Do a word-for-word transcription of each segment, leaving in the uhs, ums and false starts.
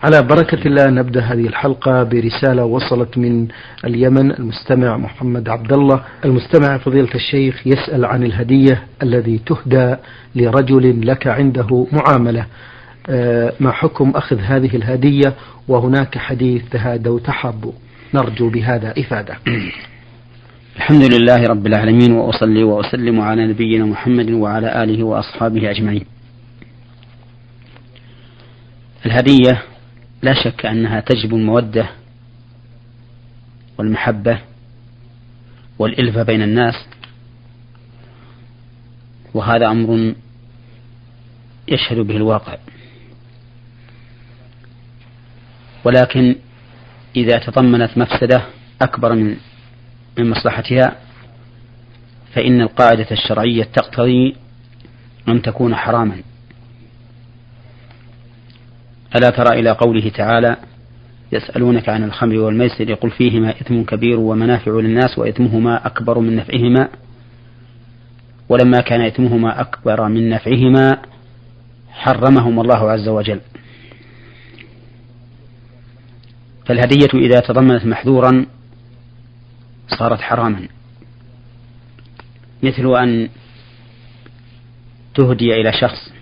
على بركة الله نبدأ هذه الحلقة برسالة وصلت من اليمن. المستمع محمد عبد الله، المستمع فضيلة الشيخ يسأل عن الهدية الذي تهدى لرجل لك عنده معاملة، ما حكم أخذ هذه الهدية وهناك حديث تهادوا تحابوا؟ نرجو بهذا إفادة. الحمد لله رب العالمين، وأصلي وأسلم على نبينا محمد وعلى آله وأصحابه أجمعين. الهدية لا شك أنها تجلب المودة والمحبة والإلفة بين الناس، وهذا أمر يشهد به الواقع. ولكن إذا تضمنت مفسدة أكبر من من مصلحتها فإن القاعدة الشرعية تقتضي أن تكون حراما. ألا ترى إلى قوله تعالى: يسألونك عن الخمر والميسر يقول فيهما إثم كبير ومنافع للناس وإثمهما أكبر من نفعهما، ولما كان إثمهما أكبر من نفعهما حرمهم الله عز وجل. فالهدية إذا تضمنت محذورا صارت حراما، مثل أن تهدي إلى شخص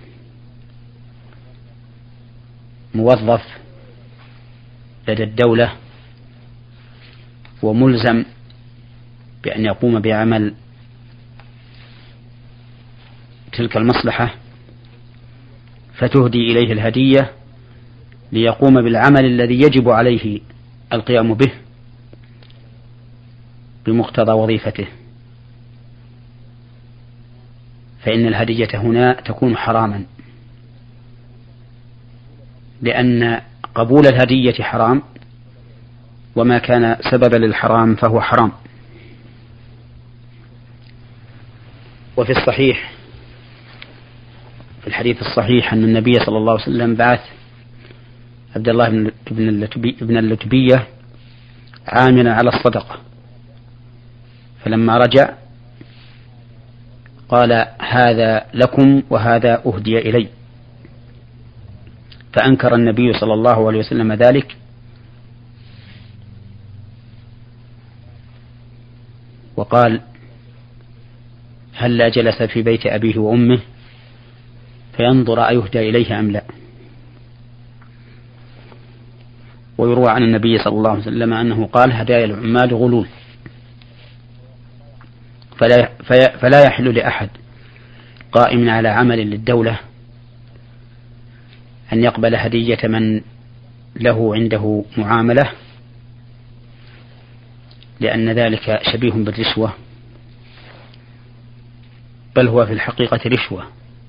موظف لدى الدولة وملزم بأن يقوم بعمل تلك المصلحة، فتهدي إليه الهدية ليقوم بالعمل الذي يجب عليه القيام به بمقتضى وظيفته، فإن الهدية هنا تكون حراما، لأن قبول الهدية حرام، وما كان سببا للحرام فهو حرام. وفي الصحيح في الحديث الصحيح أن النبي صلى الله عليه وسلم بعث عبد الله بن اللتبية عاملا على الصدقة، فلما رجع قال: هذا لكم وهذا أهدي إلي. فأنكر النبي صلى الله عليه وسلم ذلك، وقال: هلا جلس في بيت أبيه وأمه فينظر أيهدى إليه أم لا. ويروى عن النبي صلى الله عليه وسلم أنه قال: هدايا العمال غلول، فلا, فلا يحل لأحد قائم على عمل للدولة أن يقبل هدية من له عنده معاملة، لأن ذلك شبيه بالرشوة، بل هو في الحقيقة رشوة،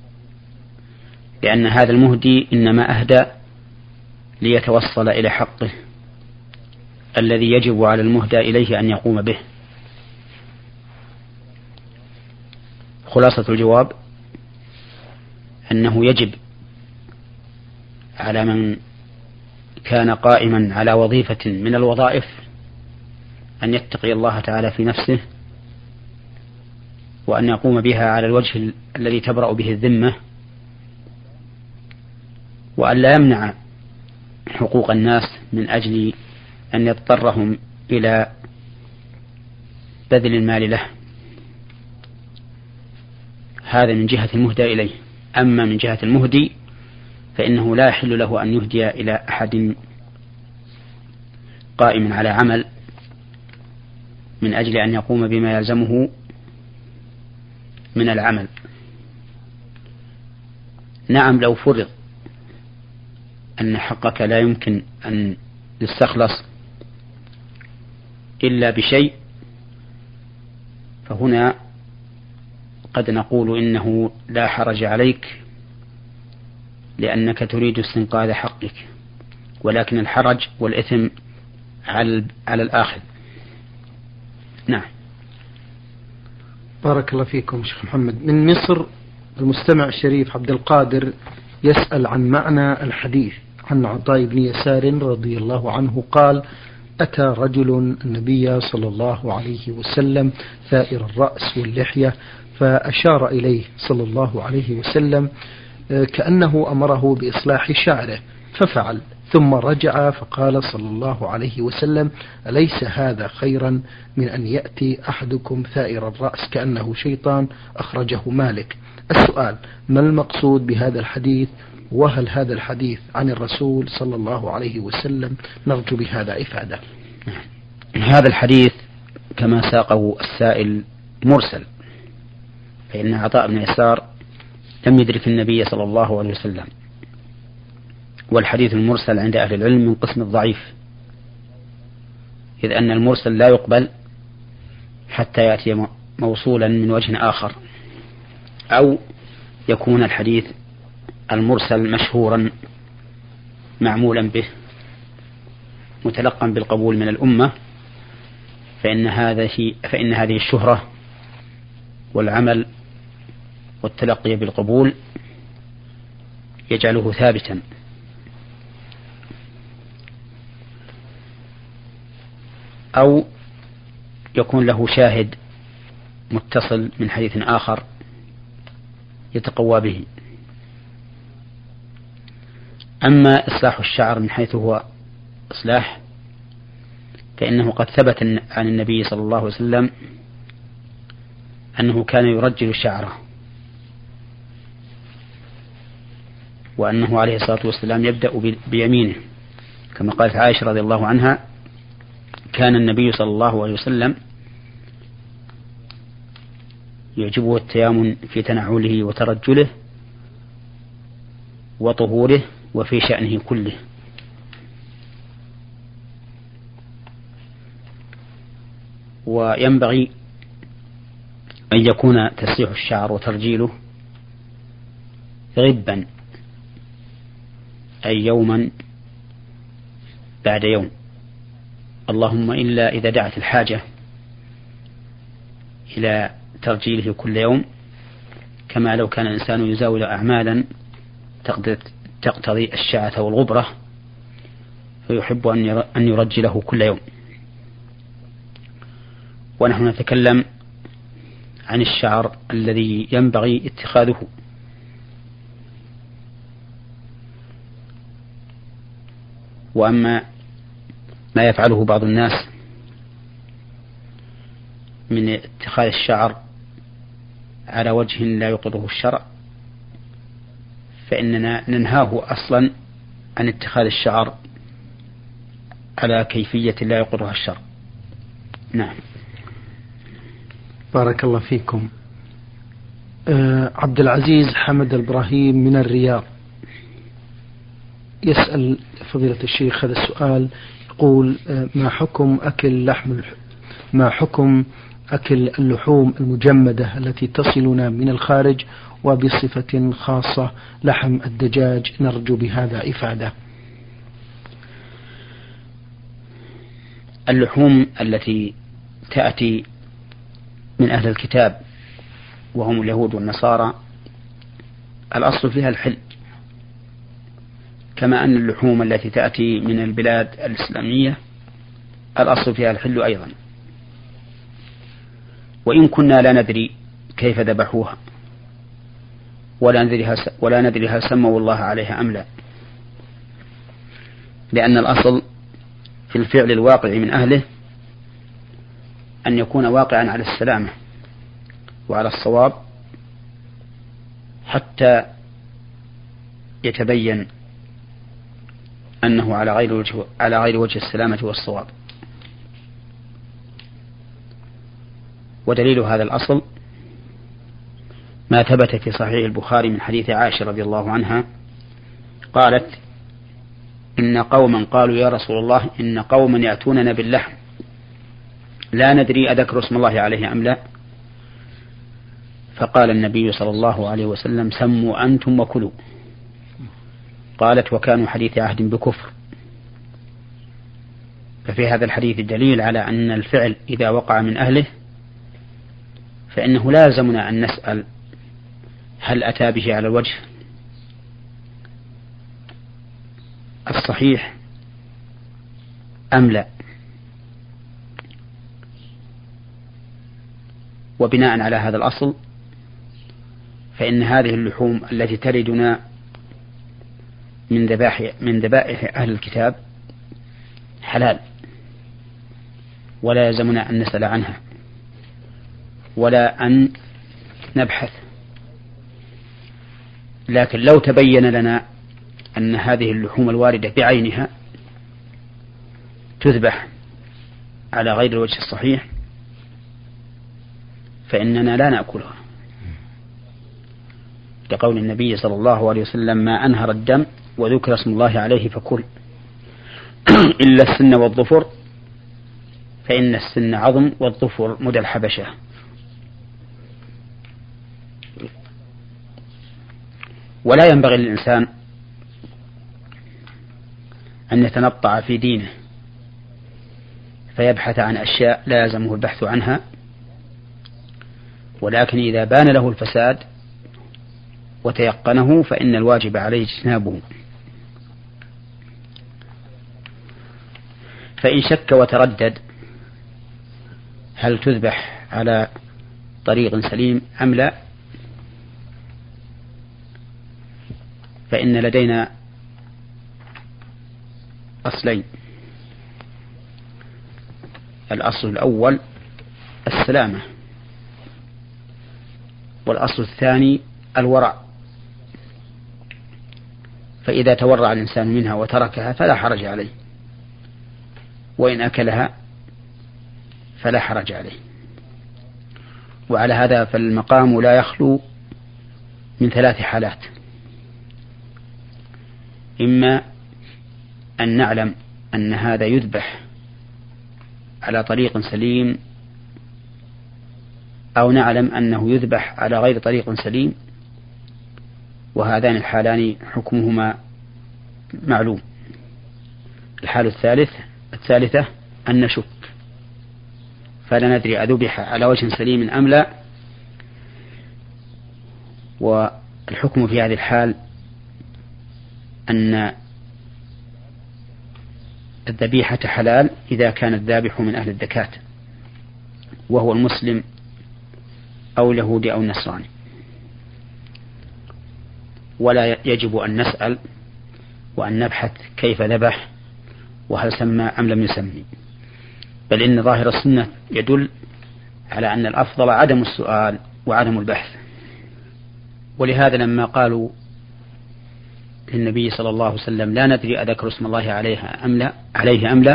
لأن هذا المهدي إنما أهدى ليتوصل إلى حقه الذي يجب على المهدى إليه أن يقوم به. خلاصة الجواب أنه يجب على من كان قائما على وظيفة من الوظائف أن يتقي الله تعالى في نفسه، وأن يقوم بها على الوجه الذي تبرأ به الذمة، وأن لا يمنع حقوق الناس من أجل أن يضطرهم إلى بذل المال له. هذا من جهة المهدى إليه. أما من جهة المهدي فإنه لا يحل له أن يهدي إلى أحد قائم على عمل من أجل أن يقوم بما يلزمه من العمل. نعم، لو فرض أن حقك لا يمكن أن يستخلص إلا بشيء، فهنا قد نقول إنه لا حرج عليك لأنك تريد استنقاذ حقك، ولكن الحرج والإثم على على الآخذ. نعم. بارك الله فيكم شيخ محمد. من مصر المستمع الشريف عبد القادر يسأل عن معنى الحديث عن عطاء بن يسار رضي الله عنه قال: أتى رجل النبي صلى الله عليه وسلم ثائر الرأس واللحية، فأشار إليه صلى الله عليه وسلم كأنه أمره بإصلاح شعره، ففعل، ثم رجع فقال صلى الله عليه وسلم: أليس هذا خيرا من أن يأتي أحدكم ثائر الرأس كأنه شيطان؟ أخرجه مالك. السؤال: ما المقصود بهذا الحديث؟ وهل هذا الحديث عن الرسول صلى الله عليه وسلم؟ نرجو بهذا إفادة. هذا الحديث كما ساقه السائل مرسل، فإن عطاء بن يسار لم يدرك النبي صلى الله عليه وسلم، والحديث المرسل عند أهل العلم من قسم الضعيف، إذ أن المرسل لا يقبل حتى يأتي موصولا من وجه آخر، أو يكون الحديث المرسل مشهورا معمولا به متلقا بالقبول من الأمة، فإن هذه فإن هذه الشهرة والعمل والتلقي بالقبول يجعله ثابتا. أو يكون له شاهد متصل من حديث آخر يتقوى به. أما إصلاح الشعر من حيث هو إصلاح، فإنه قد ثبت عن النبي صلى الله عليه وسلم أنه كان يرجل شعره، وأنه عليه الصلاة والسلام يبدأ بيمينه، كما قالت عائشة رضي الله عنها: كان النبي صلى الله عليه وسلم يعجبه التيامن في تنعله وترجله وطهوره وفي شأنه كله. وينبغي أن يكون تسريح الشعر وترجيله غبا، أي يوما بعد يوم، اللهم إلا إذا دعت الحاجة إلى ترجيله كل يوم، كما لو كان الإنسان يزاول أعمالا تقتضي الشعة والغبرة فيحب أن يرجله كل يوم. ونحن نتكلم عن الشعر الذي ينبغي اتخاذه، وأما ما يفعله بعض الناس من اتخاذ الشعر على وجه لا يقره الشرع، فإننا ننهاه أصلا عن اتخاذ الشعر على كيفية لا يقرها الشرع. نعم. بارك الله فيكم. آه عبد العزيز حمد الإبراهيم من الرياض يسأل فضيلة الشيخ هذا السؤال، يقول: آه ما حكم أكل لحم ما حكم أكل اللحوم المجمدة التي تصلنا من الخارج، وبصفة خاصة لحم الدجاج؟ نرجو بهذا إفادة. اللحوم التي تأتي من أهل الكتاب وهم اليهود والنصارى الأصل فيها الحل، كما أن اللحوم التي تأتي من البلاد الإسلامية الأصل فيها الحل أيضا، وإن كنا لا ندري كيف ذبحوها ولا ندري ولا ندري هل سموا الله عليها أم لا، لأن الأصل في الفعل الواقع من أهله أن يكون واقعا على السلامة وعلى الصواب حتى يتبين أنه على غير وجه على غير وجه السلامة والصواب. ودليل هذا الأصل ما ثبت في صحيح البخاري من حديث عائشة رضي الله عنها قالت: إن قوما قالوا يا رسول الله إن قوما يأتوننا باللحم لا ندري أذكر اسم الله عليه أم لا، فقال النبي صلى الله عليه وسلم: سموا أنتم وكلوا. قالت: وكانوا حديث عهد بكفر. ففي هذا الحديث دليل على أن الفعل إذا وقع من أهله فإنه لازمنا أن نسأل هل أتى به على الوجه الصحيح أم لا. وبناء على هذا الأصل فإن هذه اللحوم التي تردنا من ذبائح من ذبائح أهل الكتاب حلال، ولا يلزمنا أن نسأل عنها ولا أن نبحث. لكن لو تبين لنا أن هذه اللحوم الواردة بعينها تذبح على غير الوجه الصحيح فإننا لا نأكلها، لقول النبي صلى الله عليه وسلم: ما أنهر الدم وذكر اسم الله عليه فكل إلا السن والظفر فإن السن عظم والظفر مدى الحبشة. ولا ينبغي للإنسان أن يتنطع في دينه فيبحث عن أشياء لا يلزمه البحث عنها، ولكن إذا بان له الفساد وتيقنه فإن الواجب عليه اجتنابه. فإن شك وتردد هل تذبح على طريق سليم أم لا، فإن لدينا أصلين: الأصل الأول السلامة، والأصل الثاني الورع. فإذا تورع الإنسان منها وتركها فلا حرج عليه، وإن أكلها فلا حرج عليه. وعلى هذا فالمقام لا يخلو من ثلاث حالات: إما أن نعلم أن هذا يذبح على طريق سليم، أو نعلم أنه يذبح على غير طريق سليم، وهذان الحالان حكمهما معلوم. الحال الثالث الثالثة أن نشك فلا ندري أذبح على وجه سليم أم لا، والحكم في هذه الحال أن الذبيحة حلال إذا كان الذابح من أهل الزكاة وهو المسلم أو اليهودي أو النصراني. ولا يجب أن نسأل وأن نبحث كيف ذبح وهل سمى أم لم يسمي، بل إن ظاهر السنة يدل على أن الأفضل عدم السؤال وعدم البحث. ولهذا لما قالوا للنبي صلى الله عليه وسلم: لا ندري أذكر اسم الله عليها أم لا عليه أم لا،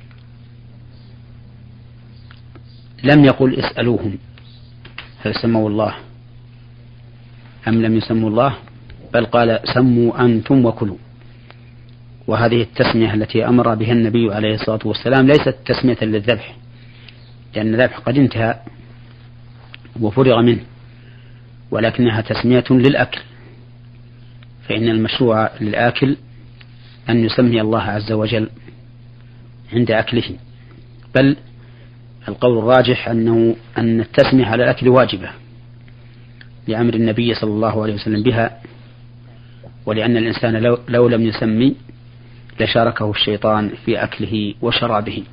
لم يقل اسألوهم هل سموا الله أم لم يسموا الله، بل قال: سموا أنتم وكلوا. وهذه التسمية التي أمر بها النبي عليه الصلاة والسلام ليست تسمية للذبح، لأن الذبح قد انتهى وفرغ منه، ولكنها تسمية للأكل، فإن المشروع للآكل أن يسمي الله عز وجل عند أكله. بل القول الراجح أنه أن التسمية على الأكل واجبة لأمر النبي صلى الله عليه وسلم بها، ولأن الإنسان لو, لو لم يسمي لشاركه الشيطان في أكله وشرابه.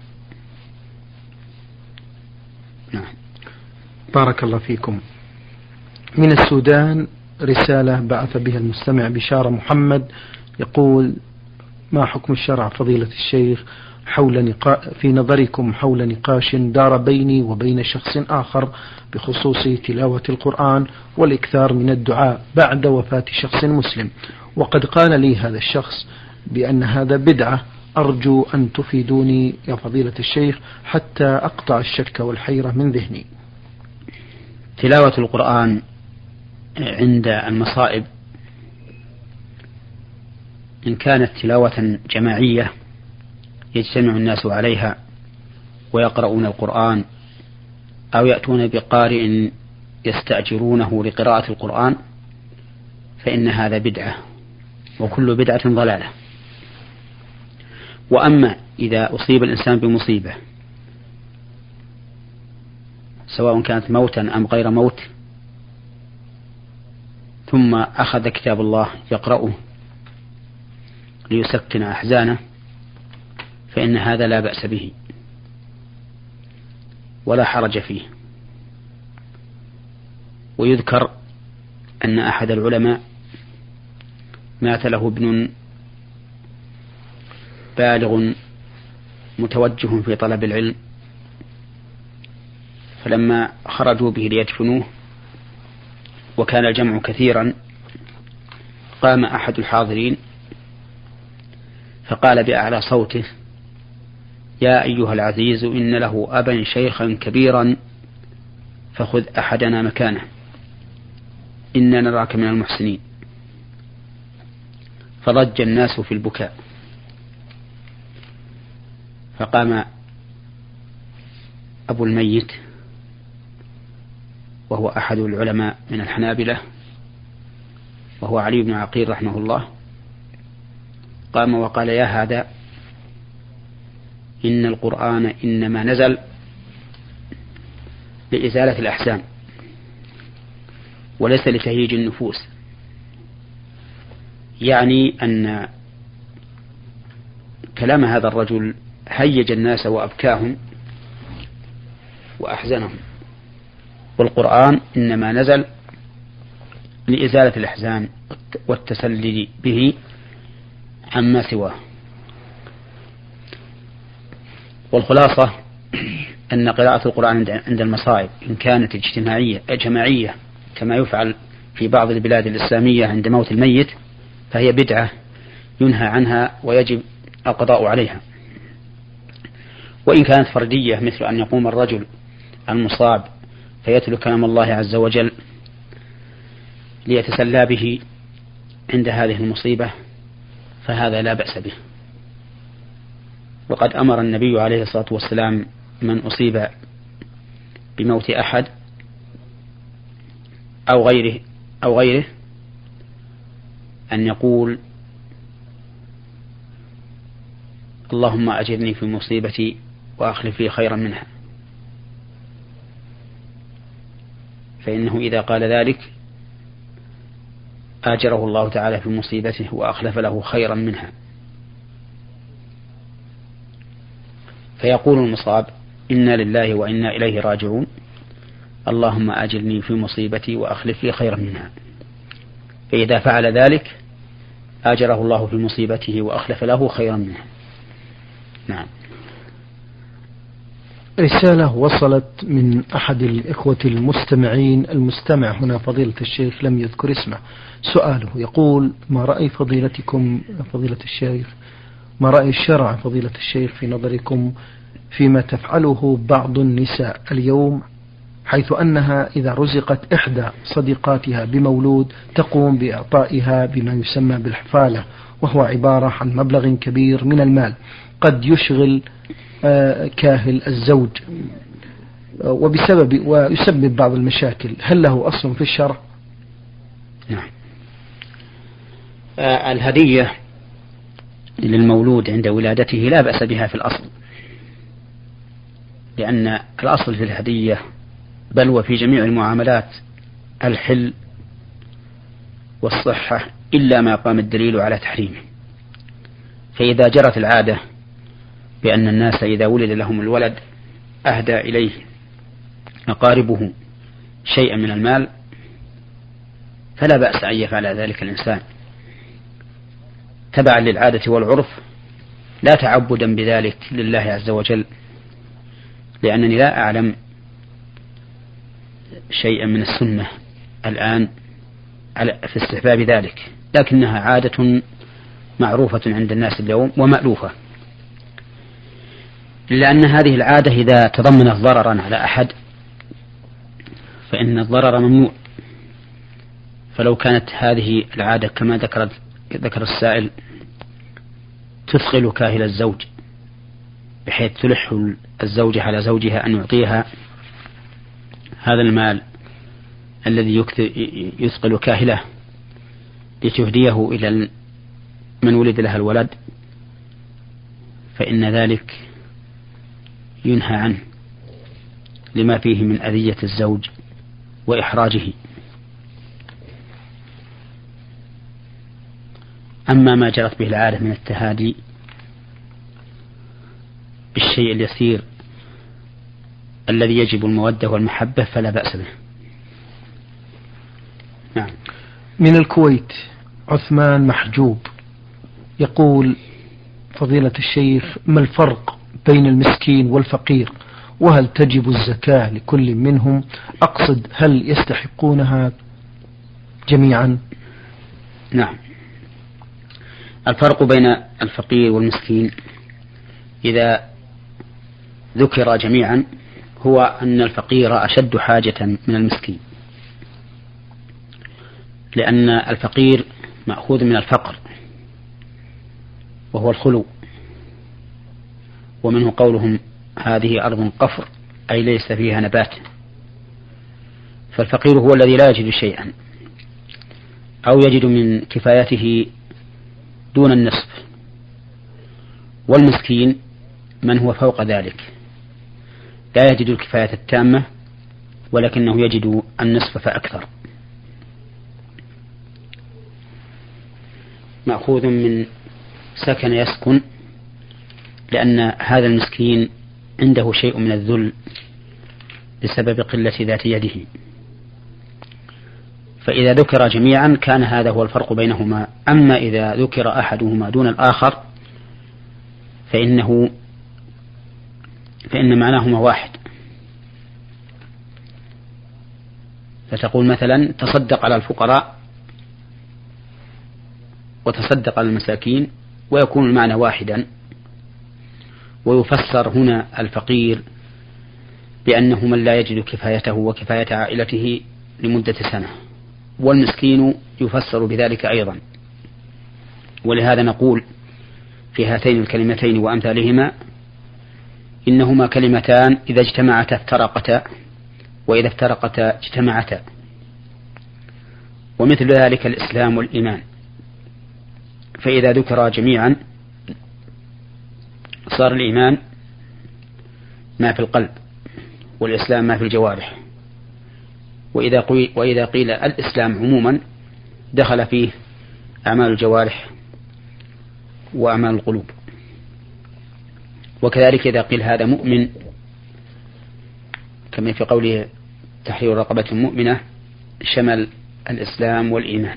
نعم. بارك الله فيكم. من السودان رسالة بعث بها المستمع بشارة محمد، يقول: ما حكم الشرع فضيلة الشيخ حول نقا... في نظركم حول نقاش دار بيني وبين شخص آخر بخصوص تلاوة القرآن والإكثار من الدعاء بعد وفاة شخص مسلم، وقد قال لي هذا الشخص بأن هذا بدعة، أرجو أن تفيدوني يا فضيلة الشيخ حتى أقطع الشك والحيرة من ذهني. تلاوة القرآن عند المصائب إن كانت تلاوة جماعية يجتمع الناس عليها ويقرؤون القرآن، أو يأتون بقارئ يستأجرونه لقراءة القرآن، فإن هذا بدعة، وكل بدعة ضلالة. وأما إذا أصيب الإنسان بمصيبة سواء كانت موتا أم غير موت ثم أخذ كتاب الله يقرأه ليسكن أحزانه، فإن هذا لا بأس به ولا حرج فيه. ويذكر أن أحد العلماء مات له ابن بالغ متوجه في طلب العلم، فلما خرجوا به ليدفنوه وكان الجمع كثيرا قام أحد الحاضرين فقال بأعلى صوته: يا أيها العزيز إن له أبا شيخا كبيرا فخذ أحدنا مكانه إنا نراك من المحسنين. فضج الناس في البكاء، فقام أبو الميت وهو أحد العلماء من الحنابلة وهو علي بن عقيل رحمه الله، قام وقال: يا هذا، إن القرآن إنما نزل لإزالة الأحزان وليس لتهييج النفوس، يعني أن كلام هذا الرجل هيج الناس وأبكاهم وأحزنهم، والقرآن إنما نزل لإزالة الأحزان والتسلي به عما سواه. والخلاصة أن قراءة القرآن عند المصائب إن كانت اجتماعية جماعية كما يفعل في بعض البلاد الإسلامية عند موت الميت فهي بدعة ينهى عنها ويجب القضاء عليها، وإن كانت فردية مثل أن يقوم الرجل المصاب فيتلو كلام الله عز وجل ليتسلى به عند هذه المصيبة فهذا لا بأس به. وقد أمر النبي عليه الصلاة والسلام من أصيب بموت أحد أو غيره أو غيره أن يقول: اللهم أجرني في مصيبتي وأخلف لي خيرا منها، فإنه إذا قال ذلك آجره الله تعالى في مصيبته وأخلف له خيرا منها. فيقول المصاب: إنا لله وإنا إليه راجعون، اللهم أجرني في مصيبتي وأخلف لي خيرا منها. فإذا فعل ذلك آجره الله في مصيبته وأخلف له خيرا منها. نعم. رسالة وصلت من أحد الإخوة المستمعين، المستمع هنا فضيلة الشيخ لم يذكر اسمه. سؤاله يقول: ما رأي فضيلتكم فضيلة الشيخ ما رأي الشرع فضيلة الشيخ في نظركم فيما تفعله بعض النساء اليوم، حيث أنها إذا رزقت إحدى صديقاتها بمولود تقوم بإعطائها بما يسمى بالحفالة، وهو عبارة عن مبلغ كبير من المال قد يشغل كاهل الزوج وبسبب ويسبب بعض المشاكل، هل له أصل في الشرع؟ نعم. الهدية للمولود عند ولادته لا بأس بها في الأصل، لأن الأصل في الهدية بل وفي جميع المعاملات الحل والصحة إلا ما قام الدليل على تحريمه. فإذا جرت العادة بأن الناس إذا ولد لهم الولد أهدى إليه أقاربه شيئا من المال فلا بأس أن يفعل ذلك الإنسان تبعا للعادة والعرف لا تعبدا بذلك لله عز وجل، لأنني لا أعلم شيئا من السنة الآن في استحباب ذلك، لكنها عادة معروفة عند الناس اليوم ومألوفة، لأن هذه العادة إذا تضمنت ضررا على أحد فإن الضرر ممنوع. فلو كانت هذه العادة كما ذكرت ذكر السائل تثقل كاهل الزوج بحيث تلح الزوجة على زوجها أن يعطيها هذا المال الذي يثقل كاهله لتهديه إلى من ولد لها الولد، فإن ذلك ينهى عنه لما فيه من أذية الزوج وإحراجه. أما ما جرت به العادة من التهادي بالشيء اليسير الذي يجب المودة والمحبة فلا بأس به. نعم. من الكويت عثمان محجوب يقول: فضيلة الشيخ، ما الفرق بين المسكين والفقير؟ وهل تجب الزكاة لكل منهم؟ أقصد هل يستحقونها جميعا؟ نعم، الفرق بين الفقير والمسكين إذا ذكر جميعا هو أن الفقير أشد حاجة من المسكين، لأن الفقير مأخوذ من الفقر وهو الخلو، ومنه قولهم هذه أرض قفر أي ليس فيها نبات. فالفقير هو الذي لا يجد شيئا أو يجد من كفايته دون النصف، والمسكين من هو فوق ذلك لا يجد الكفاية التامة ولكنه يجد النصف فأكثر. مأخوذ من سكن يسكن، لأن هذا المسكين عنده شيء من الذل بسبب قلة ذات يده. فإذا ذكر جميعا كان هذا هو الفرق بينهما. أما إذا ذكر أحدهما دون الآخر فإنه فإن معناهما واحد. فتقول مثلا تصدق على الفقراء وتصدق على المساكين، ويكون المعنى واحدا. ويفسر هنا الفقير بأنه من لا يجد كفايته وكفاية عائلته لمدة سنة، والمسكين يفسر بذلك أيضا. ولهذا نقول في هاتين الكلمتين وأمثالهما إنهما كلمتان إذا اجتمعتا افترقتا، وإذا افترقتا اجتمعتا. ومثل ذلك الإسلام والإيمان، فإذا ذكر جميعا صار الإيمان ما في القلب والإسلام ما في الجوارح. وإذا قيل, وإذا قيل الإسلام عموما دخل فيه أعمال الجوارح وأعمال القلوب. وكذلك إذا قيل هذا مؤمن كما في قوله تحرير رقبة مؤمنة شمل الإسلام والإيمان.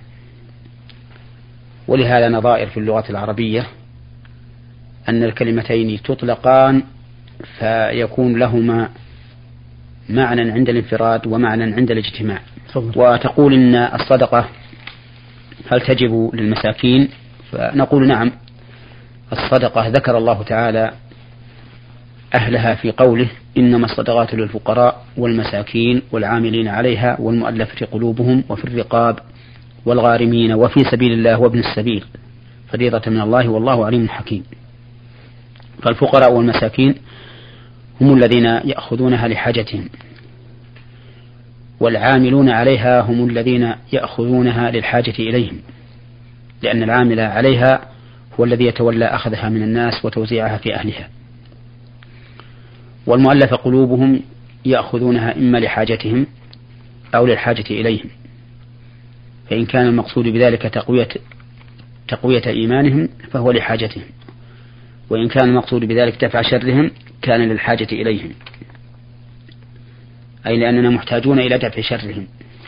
ولهذا نظائر في اللغة العربية أن الكلمتين تطلقان فيكون لهما معنى عند الانفراد ومعنى عند الاجتماع. وتقول إن الصدقة هل تجب للمساكين؟ فنقول نعم، الصدقة ذكر الله تعالى أهلها في قوله إنما الصدقات للفقراء والمساكين والعاملين عليها والمؤلفة قلوبهم وفي الرقاب والغارمين وفي سبيل الله وابن السبيل فريضة من الله والله عليم حكيم. فالفقراء والمساكين هم الذين يأخذونها لحاجتهم، والعاملون عليها هم الذين يأخذونها للحاجة إليهم، لأن العامل عليها هو الذي يتولى أخذها من الناس وتوزيعها في أهلها. والمؤلف قلوبهم يأخذونها إما لحاجتهم أو للحاجة إليهم، فإن كان المقصود بذلك تقوية, تقوية إيمانهم فهو لحاجتهم، وإن كان المقصود بذلك دفع شرهم كان للحاجة إليهم، أي لأننا محتاجون إلى دفع شرهم.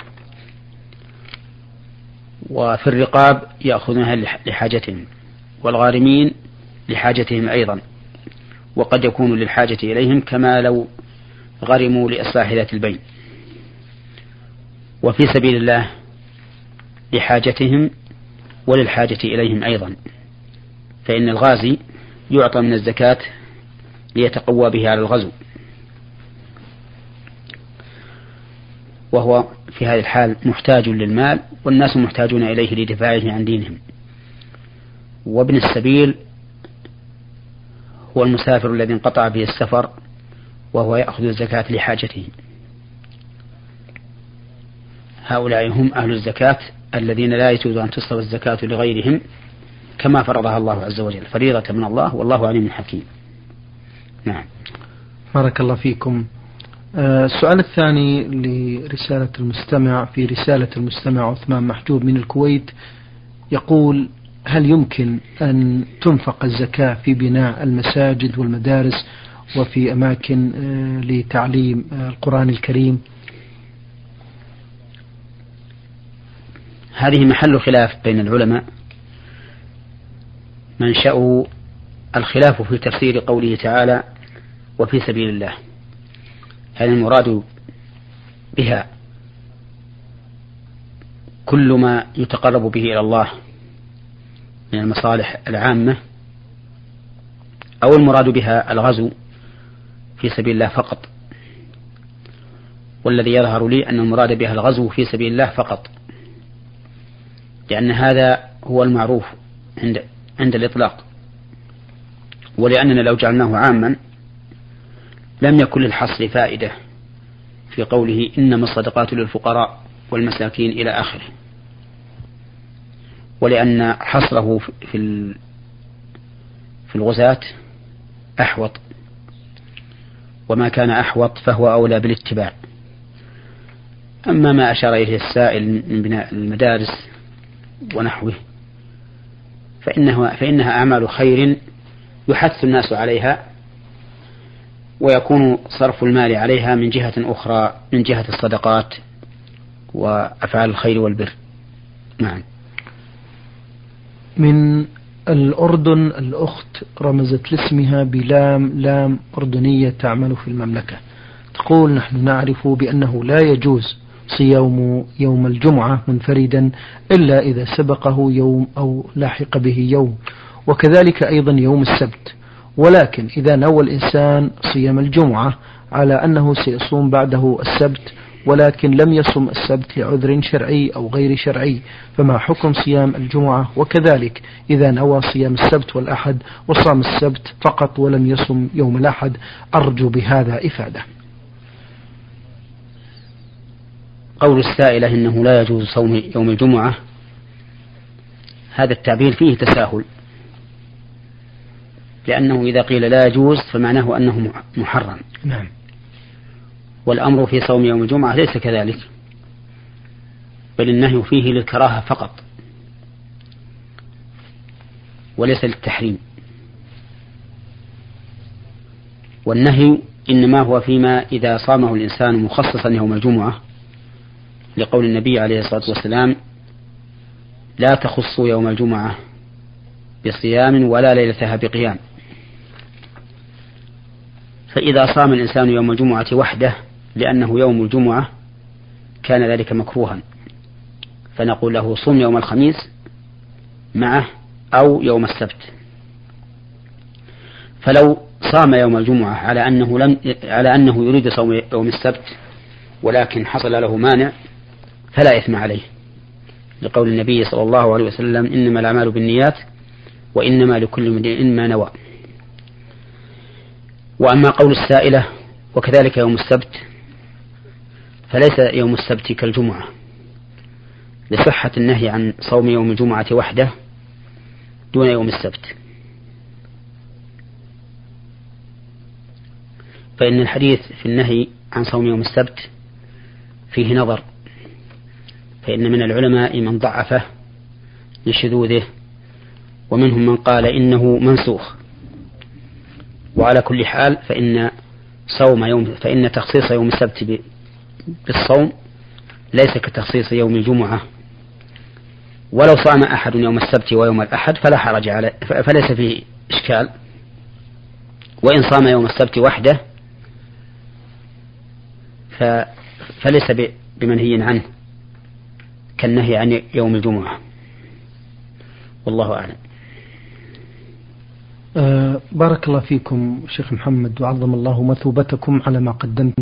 وفي الرقاب يأخذونها لحاجتهم، والغارمين لحاجتهم أيضا، وقد يكون للحاجة إليهم كما لو غرموا لإصلاح ذات البين. وفي سبيل الله لحاجتهم وللحاجة إليهم أيضا، فإن الغازي يعطى من الزكاة ليتقوى به على الغزو، وهو في هذه الحال محتاج للمال والناس محتاجون إليه لدفاعه عن دينهم. وابن السبيل هو المسافر الذي انقطع به السفر وهو يأخذ الزكاة لحاجته. هؤلاء هم أهل الزكاة الذين لا يجوز أن تصرف الزكاة لغيرهم كما فرضها الله عز وجل فريضة من الله والله عليم حكيم. نعم. بارك الله فيكم. السؤال الثاني لرسالة المستمع، في رسالة المستمع عثمان محجوب من الكويت، يقول: هل يمكن أن تنفق الزكاة في بناء المساجد والمدارس وفي أماكن لتعليم القرآن الكريم؟ هذه محل خلاف بين العلماء. منشأه الخلاف في تفسير قوله تعالى وفي سبيل الله، هل المراد بها كل ما يتقرب به إلى الله من المصالح العامة، أو المراد بها الغزو في سبيل الله فقط؟ والذي يظهر لي أن المراد بها الغزو في سبيل الله فقط، لأن هذا هو المعروف عند عند الإطلاق، ولأننا لو جعلناه عاما لم يكن للحصر فائدة في قوله إنما الصدقات للفقراء والمساكين إلى آخره، ولأن حصره في في الغزاة أحوط، وما كان أحوط فهو أولى بالاتباع. أما ما أشار إليه السائل من بناء المدارس ونحوه فإنها, فإنها أعمال خير يحث الناس عليها، ويكون صرف المال عليها من جهة أخرى من جهة الصدقات وأفعال الخير والبر. نعم. من الأردن الأخت رمزت لاسمها بلام لام أردنية تعمل في المملكة، تقول نحن نعرف بأنه لا يجوز صيام يوم الجمعة منفردا إلا إذا سبقه يوم أو لاحق به يوم، وكذلك أيضا يوم السبت، ولكن إذا نوى الإنسان صيام الجمعة على أنه سيصوم بعده السبت ولكن لم يصم السبت لعذر شرعي أو غير شرعي، فما حكم صيام الجمعة؟ وكذلك إذا نوى صيام السبت والأحد وصام السبت فقط ولم يصم يوم الأحد؟ أرجو بهذا إفادة. قول السائلة إنه لا يجوز صوم يوم الجمعة، هذا التعبير فيه تساهل، لأنه إذا قيل لا يجوز فمعناه أنه محرم. نعم. والأمر في صوم يوم الجمعة ليس كذلك، بل النهي فيه للكراهة فقط وليس للتحريم، والنهي إنما هو فيما إذا صامه الإنسان مخصصا يوم الجمعة، لقول النبي عليه الصلاة والسلام لا تخصوا يوم الجمعة بصيام ولا ليلتها بقيام. فإذا صام الإنسان يوم الجمعة وحده لأنه يوم الجمعة كان ذلك مكروها، فنقول له صم يوم الخميس معه أو يوم السبت. فلو صام يوم الجمعة على أنه لم على أنه يريد صوم يوم السبت ولكن حصل له مانع فلا إثم عليه، لقول النبي صلى الله عليه وسلم إنما الأعمال بالنيات وإنما لكل امرئ ما نوى. وأما قول السائلة وكذلك يوم السبت، فليس يوم السبت كالجمعة لصحة النهي عن صوم يوم الجمعة وحده دون يوم السبت، فإن الحديث في النهي عن صوم يوم السبت فيه نظر، فإن من العلماء من ضعفه لشذوذه، ومنهم من قال إنه منسوخ. وعلى كل حال فإن صوم يوم فإن تخصيص يوم السبت بالصوم ليس كتخصيص يوم الجمعة، ولو صام أحد يوم السبت ويوم الأحد فلا حرج عليه، فليس فيه إشكال، وإن صام يوم السبت وحده فليس بمنهي عنه كالنهي عن يوم الجمعة، والله أعلم. أه بارك الله فيكم شيخ محمد، وعظم الله مثوبتكم على ما قدمت